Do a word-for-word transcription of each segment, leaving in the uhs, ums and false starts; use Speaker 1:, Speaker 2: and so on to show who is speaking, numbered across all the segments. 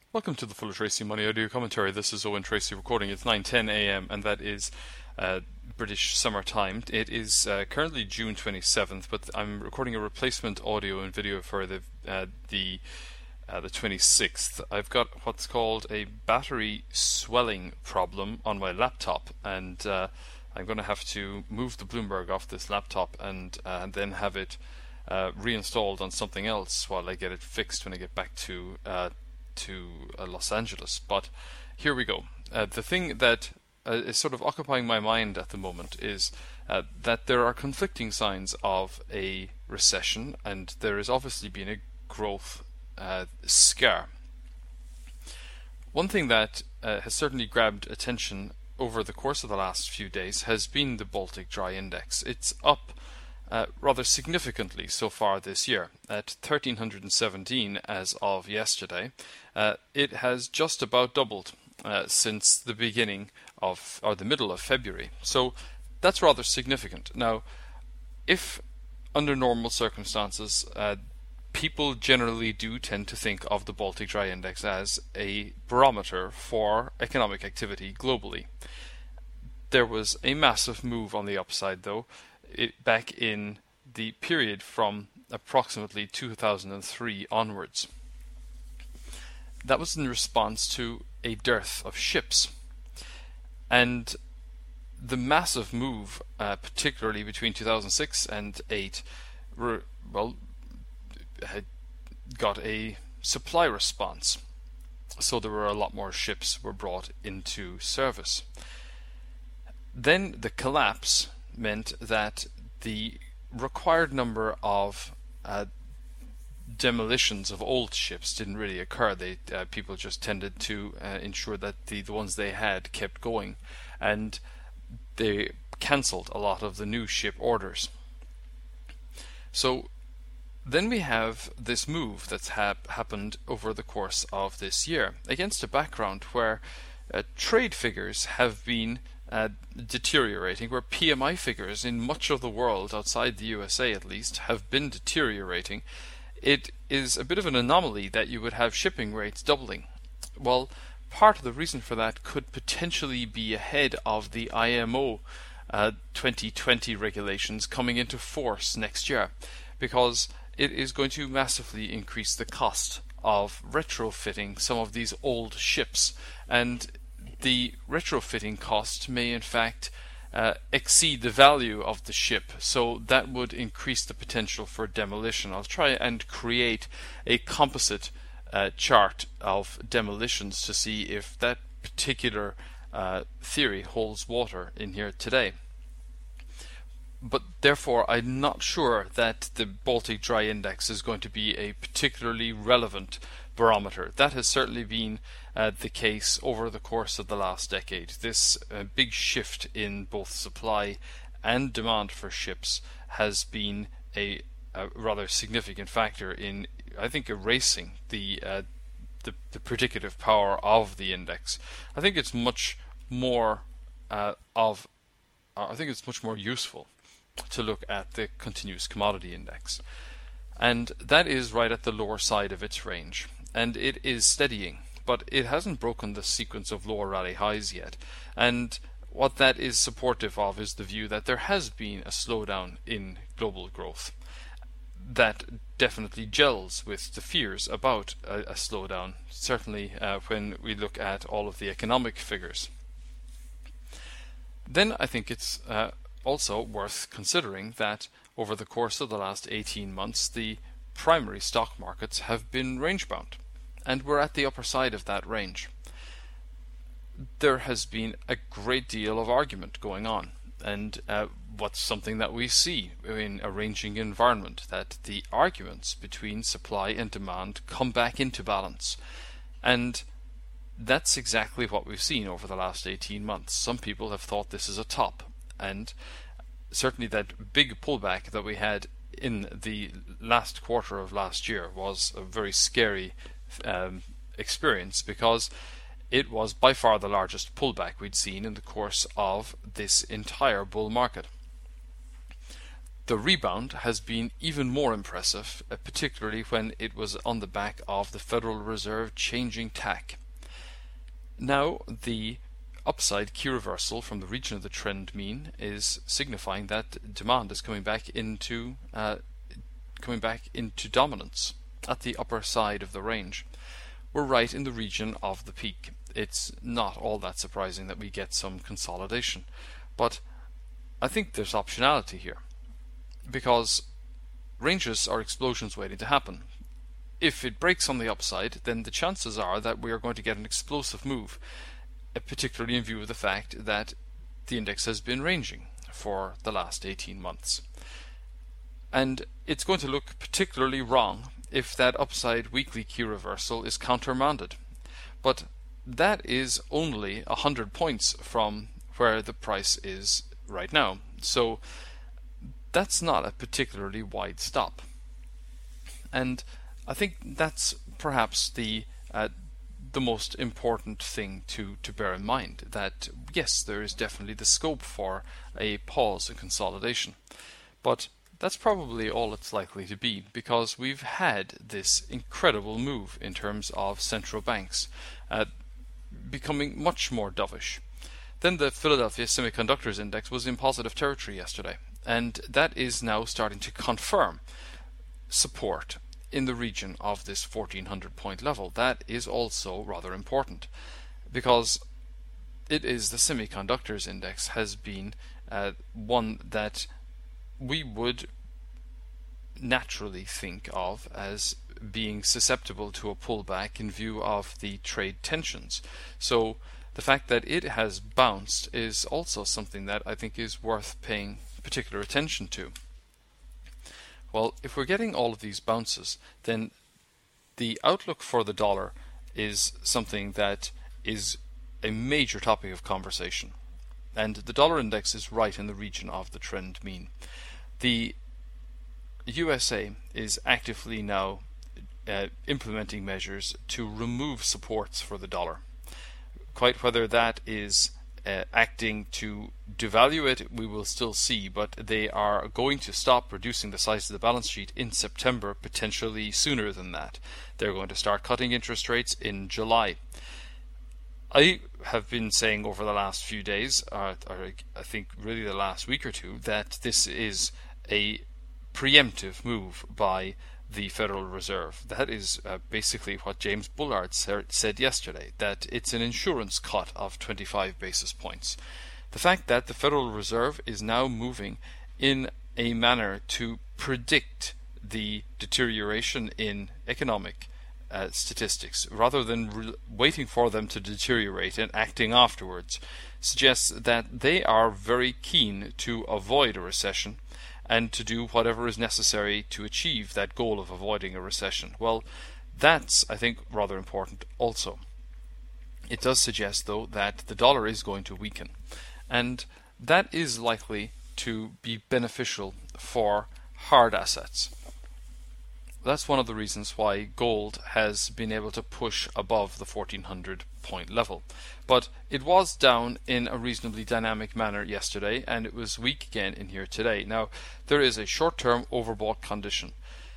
Speaker 1: Welcome to the Full of Tracy Money Audio Commentary. This is Owen Tracy recording. It's nine ten a m and that is uh, British summer time. It is uh, currently June twenty-seventh, but I'm recording a replacement audio and video for the uh, the uh, the twenty-sixth. I've got what's called a battery swelling problem on my laptop, and uh, I'm going to have to move the Bloomberg off this laptop and, uh, and then have it uh, reinstalled on something else while I get it fixed when I get back to uh, to uh, Los Angeles. But here we go. Uh, the thing that uh, is sort of occupying my mind at the moment is uh, that there are conflicting signs of a recession, and there has obviously been a growth uh, scare. One thing that uh, has certainly grabbed attention over the course of the last few days has been the Baltic Dry Index. It's up Uh, rather significantly so far this year at one thousand three hundred seventeen as of yesterday. Uh, it has just about doubled uh, since the beginning of, or the middle of February. So that's rather significant. Now, if under normal circumstances, uh, people generally do tend to think of the Baltic Dry Index as a barometer for economic activity globally. There was a massive move on the upside, though, It, back in the period from approximately two thousand three onwards. That was in response to a dearth of ships. And the massive move, uh, particularly between two thousand six and eight, were, well, had got a supply response. So there were a lot more ships were brought into service. Then the collapse meant that the required number of uh, demolitions of old ships didn't really occur. They uh, people just tended to uh, ensure that the, the ones they had kept going, and they cancelled a lot of the new ship orders. So then we have this move that's hap happened over the course of this year against a background where uh, trade figures have been Uh, deteriorating, where P M I figures in much of the world, outside the U S A at least, have been deteriorating. It is a bit of an anomaly that you would have shipping rates doubling. Well, part of the reason for that could potentially be ahead of the I M O uh, twenty twenty regulations coming into force next year, because it is going to massively increase the cost of retrofitting some of these old ships, and the retrofitting cost may in fact uh, exceed the value of the ship, so that would increase the potential for demolition. I'll try and create a composite uh, chart of demolitions to see if that particular uh, theory holds water in here today. But therefore I'm not sure that the Baltic Dry Index is going to be a particularly relevant barometer. That has certainly been uh, the case over the course of the last decade. This uh, big shift in both supply and demand for ships has been a, a rather significant factor in, I think, erasing the, uh, the the predicative power of the index. I think it's much more uh, of uh, I think it's much more useful to look at the continuous commodity index, and that is right at the lower side of its range, and it is steadying, but it hasn't broken the sequence of lower rally highs yet. And what that is supportive of is the view that there has been a slowdown in global growth. That definitely gels with the fears about a, a slowdown, certainly uh, when we look at all of the economic figures. Then I think it's uh, also worth considering that over the course of the last eighteen months, the primary stock markets have been range-bound, and we're at the upper side of that range. There has been a great deal of argument going on, and uh, what's something that we see in a ranging environment, that the arguments between supply and demand come back into balance. And that's exactly what we've seen over the last eighteen months. Some people have thought this is a top, and certainly that big pullback that we had in the last quarter of last year was a very scary um, experience, because it was by far the largest pullback we'd seen in the course of this entire bull market. the rebound has been even more impressive, uh, particularly when it was on the back of the Federal Reserve changing tack. Now, the upside key reversal from the region of the trend mean is signifying that demand is coming back into uh, coming back into dominance at the upper side of the range. We're right in the region of the peak. It's not all that surprising that we get some consolidation, but I think there's optionality here, because ranges are explosions waiting to happen. If it breaks on the upside, then the chances are that we are going to get an explosive move, particularly in view of the fact that the index has been ranging for the last eighteen months. And it's going to look particularly wrong if that upside weekly key reversal is countermanded. But that is only one hundred points from where the price is right now. So that's not a particularly wide stop. And I think that's perhaps the uh, the most important thing to, to bear in mind, that yes, there is definitely the scope for a pause and consolidation. But that's probably all it's likely to be, because we've had this incredible move in terms of central banks uh, becoming much more dovish. Then the Philadelphia Semiconductors Index was in positive territory yesterday, and that is now starting to confirm support in the region of this fourteen hundred point level. That is also rather important, because it is the Semiconductors Index has been uh, one that we would naturally think of as being susceptible to a pullback in view of the trade tensions. So the fact that it has bounced is also something that I think is worth paying particular attention to. Well, if we're getting all of these bounces, then the outlook for the dollar is something that is a major topic of conversation. And the dollar index is right in the region of the trend mean. The U S A is actively now uh, implementing measures to remove supports for the dollar. Quite whether that is uh, acting to devalue it, we will still see, but they are going to stop reducing the size of the balance sheet in September, potentially sooner than that. They're going to start cutting interest rates in July. I have been saying over the last few days, uh, or I think really the last week or two, that this is a preemptive move by the Federal Reserve. That is uh, basically what James Bullard sa- said yesterday, that it's an insurance cut of twenty-five basis points. The fact that the Federal Reserve is now moving in a manner to predict the deterioration in economic uh, statistics, rather than re- waiting for them to deteriorate and acting afterwards, suggests that they are very keen to avoid a recession and to do whatever is necessary to achieve that goal of avoiding a recession. Well, that's, I think, rather important also. It does suggest, though, that the dollar is going to weaken, and that is likely to be beneficial for hard assets. That's one of the reasons why gold has been able to push above the fourteen hundred point level. But it was down in a reasonably dynamic manner yesterday, and it was weak again in here today. Now, there is a short-term overbought condition.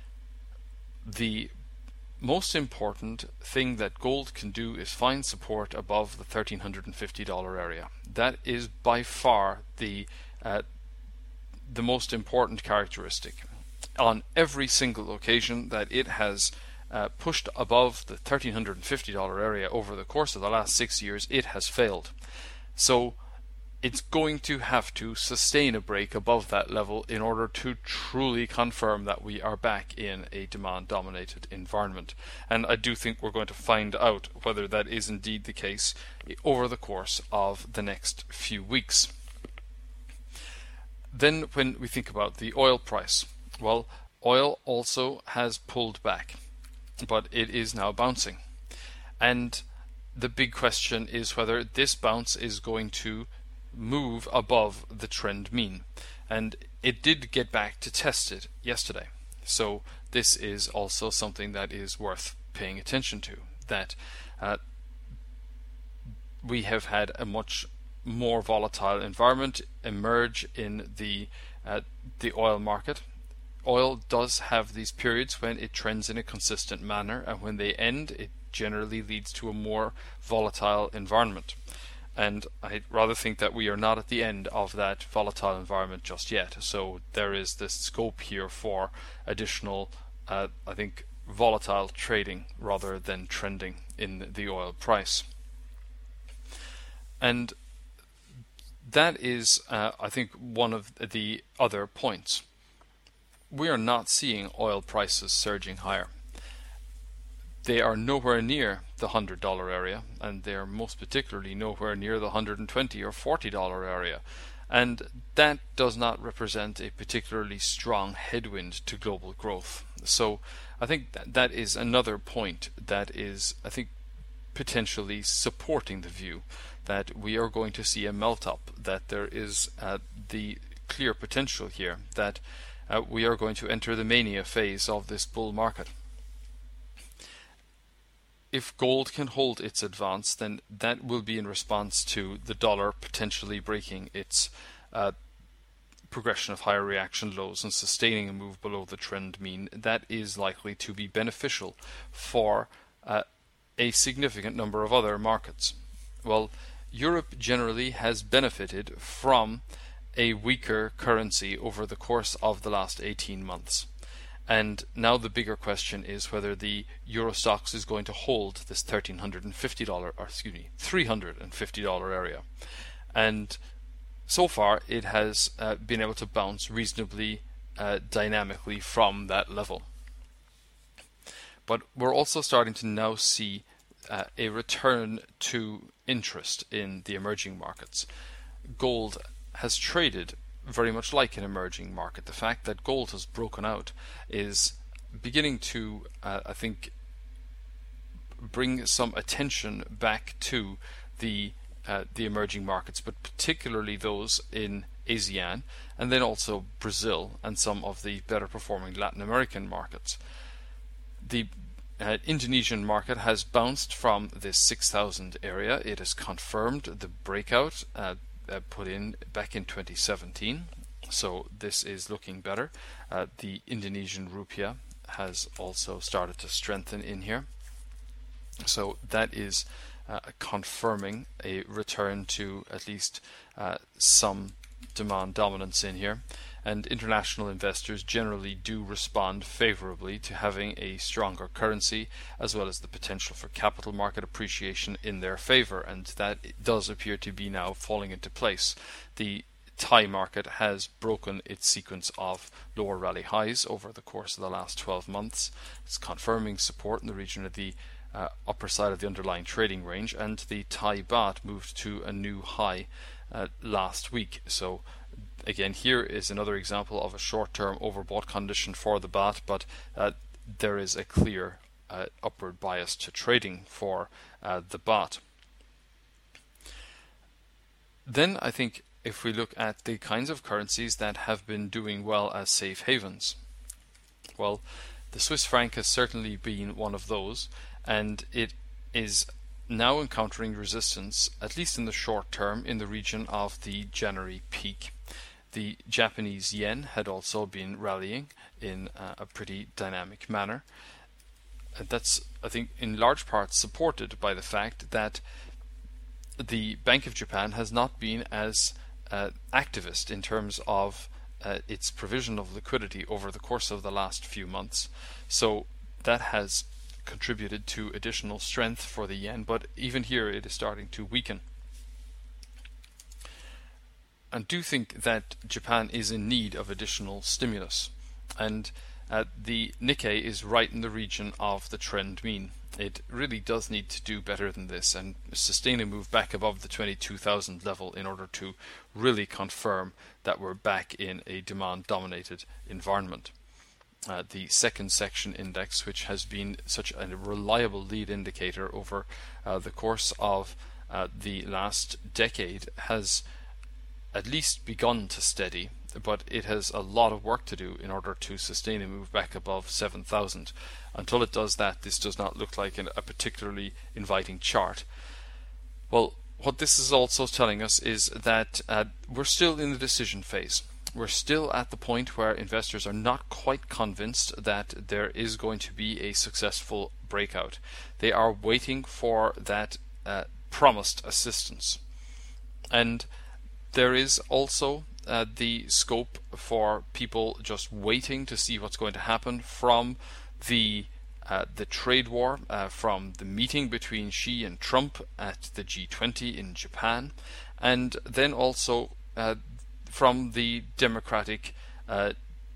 Speaker 1: The most important thing that gold can do is find support above the one thousand three hundred fifty dollars area. That is by far the uh, the most important characteristic. On every single occasion that it has uh, pushed above the one thousand three hundred fifty dollars area over the course of the last six years, it has failed. So it's going to have to sustain a break above that level in order to truly confirm that we are back in a demand-dominated environment. And I do think we're going to find out whether that is indeed the case over the course of the next few weeks. Then when we think about the oil price, well, oil also has pulled back, but it is now bouncing. And the big question is whether this bounce is going to move above the trend mean. And it did get back to test it yesterday. So this is also something that is worth paying attention to, that uh, we have had a much more volatile environment emerge in the uh, the oil market. Oil does have these periods when it trends in a consistent manner, and when they end, it generally leads to a more volatile environment. And I rather think that we are not at the end of that volatile environment just yet. So there is this scope here for additional, uh, I think, volatile trading rather than trending in the oil price. And that is, uh, I think, one of the other points. We are not seeing oil prices surging higher. They are nowhere near the one hundred dollar area, and they are most particularly nowhere near the one hundred twenty or forty dollar area. And that does not represent a particularly strong headwind to global growth. So I think that, that is another point that is, I think, potentially supporting the view that we are going to see a melt-up, that there is uh, the clear potential here that uh, we are going to enter the mania phase of this bull market. If gold can hold its advance, then that will be in response to the dollar potentially breaking its uh, progression of higher reaction lows and sustaining a move below the trend mean. That is likely to be beneficial for uh, a significant number of other markets. Well, Europe generally has benefited from a weaker currency over the course of the last eighteen months. And now the bigger question is whether the Euro Stoxx is going to hold this one thousand three hundred fifty dollars, or excuse me, three hundred fifty dollars area. And so far it has uh, been able to bounce reasonably uh, dynamically from that level. But we're also starting to now see uh, a return to interest in the emerging markets. Gold has traded very much like an emerging market. The fact that gold has broken out is beginning to, uh, I think, bring some attention back to the uh, the emerging markets, but particularly those in ASEAN, and then also Brazil and some of the better performing Latin American markets. The uh, Indonesian market has bounced from this six thousand area. It has confirmed the breakout uh, uh, put in back in twenty seventeen. So this is looking better. Uh, the Indonesian rupiah has also started to strengthen in here. So that is uh, confirming a return to at least uh, some demand dominance in here. And international investors generally do respond favorably to having a stronger currency, as well as the potential for capital market appreciation in their favor, and that does appear to be now falling into place. The Thai market has broken its sequence of lower rally highs over the course of the last twelve months. It's confirming support in the region of the uh, upper side of the underlying trading range, and the Thai baht moved to a new high uh, last week. So again, here is another example of a short-term overbought condition for the baht, but uh, there is a clear uh, upward bias to trading for uh, the baht. Then I think if we look at the kinds of currencies that have been doing well as safe havens, well, the Swiss franc has certainly been one of those, and it is now encountering resistance, at least in the short term, in the region of the January peak. The Japanese yen had also been rallying in uh, a pretty dynamic manner. And that's, I think, in large part supported by the fact that the Bank of Japan has not been as uh, activist in terms of uh, its provision of liquidity over the course of the last few months. So that has contributed to additional strength for the yen, but even here it is starting to weaken. I do think that Japan is in need of additional stimulus, and uh, the Nikkei is right in the region of the trend mean. It really does need to do better than this and sustain a move back above the twenty-two thousand level in order to really confirm that we're back in a demand-dominated environment. Uh, the second section index, which has been such a reliable lead indicator over uh, the course of uh, the last decade, has at least begun to steady, but it has a lot of work to do in order to sustain a move back above seven thousand. Until it does that, this does not look like an, a particularly inviting chart. Well, what this is also telling us is that uh, we're still in the decision phase. We're still at the point where investors are not quite convinced that there is going to be a successful breakout. They are waiting for that uh, promised assistance. And there is also uh, the scope for people just waiting to see what's going to happen from the uh, the trade war, uh, from the meeting between Xi and Trump at the G twenty in Japan, and then also uh, from the Democratic uh,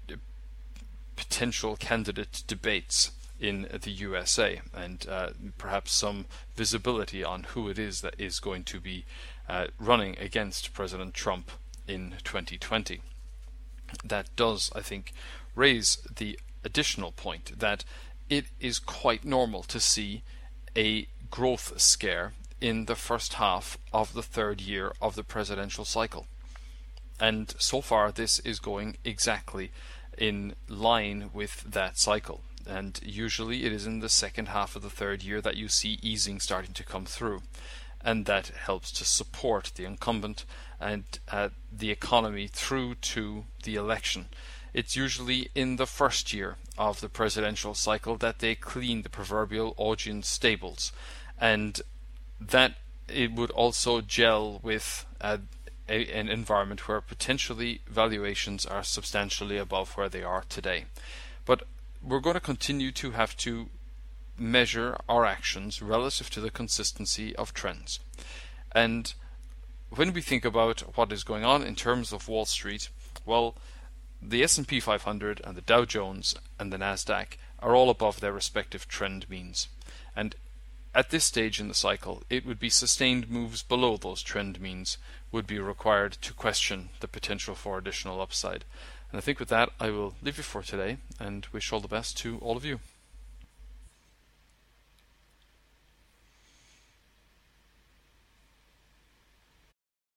Speaker 1: potential candidate debates in the U S A, and uh, perhaps some visibility on who it is that is going to be uh, running against President Trump in twenty twenty. That does, I think, raise the additional point that it is quite normal to see a growth scare in the first half of the third year of the presidential cycle. And so far this is going exactly in line with that cycle. And usually it is in the second half of the third year that you see easing starting to come through. And that helps to support the incumbent and uh, the economy through to the election. It's usually in the first year of the presidential cycle that they clean the proverbial audience stables. And that it would also gel with uh, a, an environment where potentially valuations are substantially above where they are today. But we're going to continue to have to measure our actions relative to the consistency of trends. And when we think about what is going on in terms of Wall Street, well, the S and P five hundred and the Dow Jones and the Nasdaq are all above their respective trend means. And at this stage in the cycle, it would be sustained moves below those trend means would be required to question the potential for additional upside. And I think with that, I will leave you for today and wish all the best to all of you.